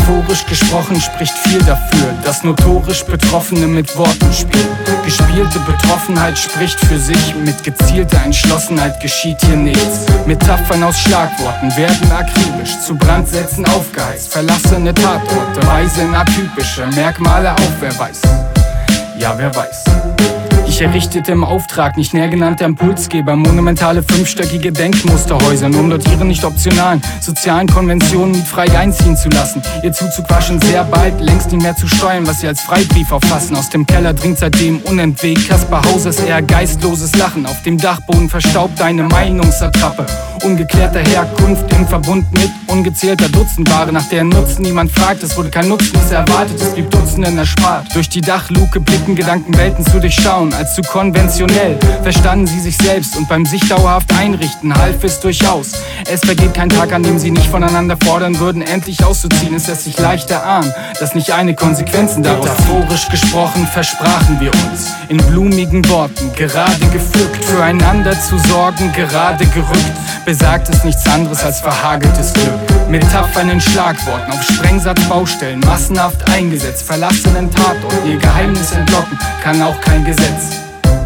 Metaphorisch gesprochen spricht viel dafür, dass notorisch Betroffene mit Worten spielen. Gespielte Betroffenheit spricht für sich, mit gezielter Entschlossenheit geschieht hier nichts. Metaphern aus Schlagworten werden akribisch zu Brandsätzen aufgeheizt. Verlassene Tatorte weisen atypische Merkmale auf, wer weiß. Ja, wer weiß. Ich errichtete im Auftrag nicht näher genannter Impulsgeber monumentale fünfstöckige Denkmusterhäuser, nur um dort ihre nicht optionalen sozialen Konventionen frei einziehen zu lassen. Ihr Zuzug war schon sehr bald, längst nicht mehr zu steuern, was sie als Freibrief auffassen. Aus dem Keller dringt seitdem unentwegt Kaspar Hausers eher geistloses Lachen. Auf dem Dachboden verstaubt eine Meinungsattrappe ungeklärter Herkunft im Verbund mit ungezählter Dutzendware, nach deren Nutzen niemand fragt. Es wurde kein Nutznießer erwartet, es blieb Dutzenden erspart. Durch die Dachluke blicken Gedankenwelten zu durchschauen, als zu konventionell verstanden sie sich selbst und beim sich dauerhaft einrichten half es durchaus. Es vergeht kein Tag, an dem sie nicht voneinander fordern würden, endlich auszuziehen. Es lässt sich leichter ahnen, dass nicht eine Konsequenzen daraus metaphorisch gesprochen versprachen wir uns in blumigen Worten, gerade gepflückt, füreinander zu sorgen, gerade gerückt. Besagt es nichts anderes als verhageltes Glück. Metaphern in Schlagworten auf Sprengsatzbaustellen, massenhaft eingesetzt, verlassenen Tatorten, ihr Geheimnis entlocken kann auch kein Gesetz.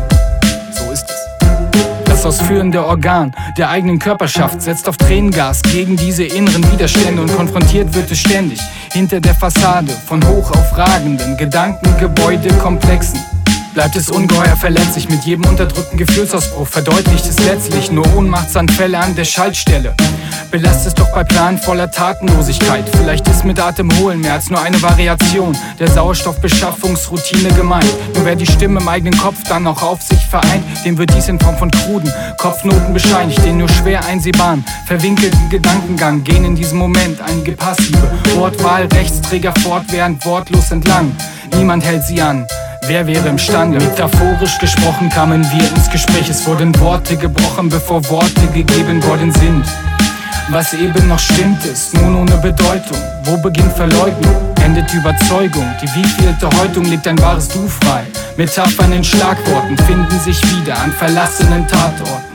So ist es. Das ausführende Organ der eigenen Körperschaft setzt auf Tränengas gegen diese inneren Widerstände und konfrontiert wird es ständig hinter der Fassade von hoch aufragenden Gedankengebäudekomplexen. Bleibt es ungeheuer verletzlich mit jedem unterdrückten Gefühlsausbruch, verdeutlicht es letztlich nur Ohnmachtsanfälle an der Schaltstelle. Belasst es doch bei planvoller Tatenlosigkeit. Vielleicht ist mit Atemholen mehr als nur eine Variation der Sauerstoffbeschaffungsroutine gemeint. Nur wer die Stimme im eigenen Kopf dann auch auf sich vereint, dem wird dies in Form von kruden Kopfnoten bescheinigt, den nur schwer einsehbaren, verwinkelten Gedankengang gehen in diesem Moment einige passive Wortwahl, Rechtsträger fortwährend wortlos entlang. Niemand hält sie an. Wer wäre imstande? Metaphorisch gesprochen kamen wir ins Gespräch. Es wurden Worte gebrochen, bevor Worte gegeben worden sind. Was eben noch stimmt, ist nun ohne Bedeutung. Wo beginnt Verleugnung? Endet Überzeugung? Die wievielte Häutung legt ein wahres Du frei? Metaphern in Schlagworten finden sich wieder an verlassenen Tatorten.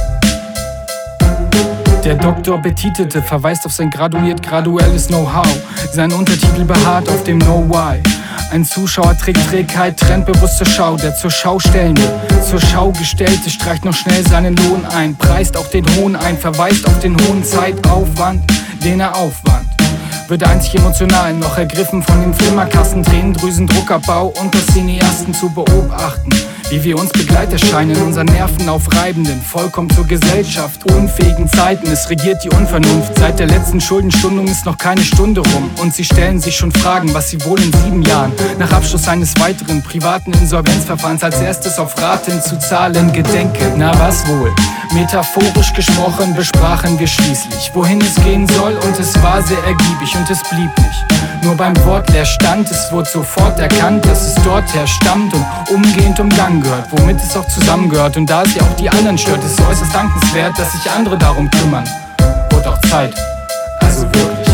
Der Doktor betitelte verweist auf sein graduelles Know-how. Sein Untertitel beharrt auf dem Know-Why. Ein Zuschauer trägt Trägheit, trendbewusste Schau. Der zur Schau stellende, zur Schau gestellte streicht noch schnell seinen Lohn ein, preist auch den Hohn ein, verweist auf den hohen Zeitaufwand, den er aufwand. Wird einzig emotional noch ergriffen von den Flimmerkasten, Tränendrüsen, Druckabbau und das Cineasten zu beobachten. Wie wir uns Begleiter scheinen in unseren nervenaufreibenden, vollkommen zur Gesellschaft unfähigen Zeiten. Es regiert die Unvernunft. Seit der letzten Schuldenstundung ist noch keine Stunde rum. Und sie stellen sich schon Fragen, was sie wohl in 7 Jahren nach Abschluss eines weiteren privaten Insolvenzverfahrens als erstes auf Raten zu zahlen gedenken. Na was wohl? Metaphorisch gesprochen besprachen wir schließlich, wohin es gehen soll, und es war sehr ergiebig und es blieb nicht nur beim Wort leer stand. Es wurde sofort erkannt, dass es dorther stammt und umgehend umgangen gehört, womit es auch zusammengehört. Und da es ja auch die anderen stört, ist es äußerst dankenswert, dass sich andere darum kümmern. Wurde auch Zeit, also wirklich.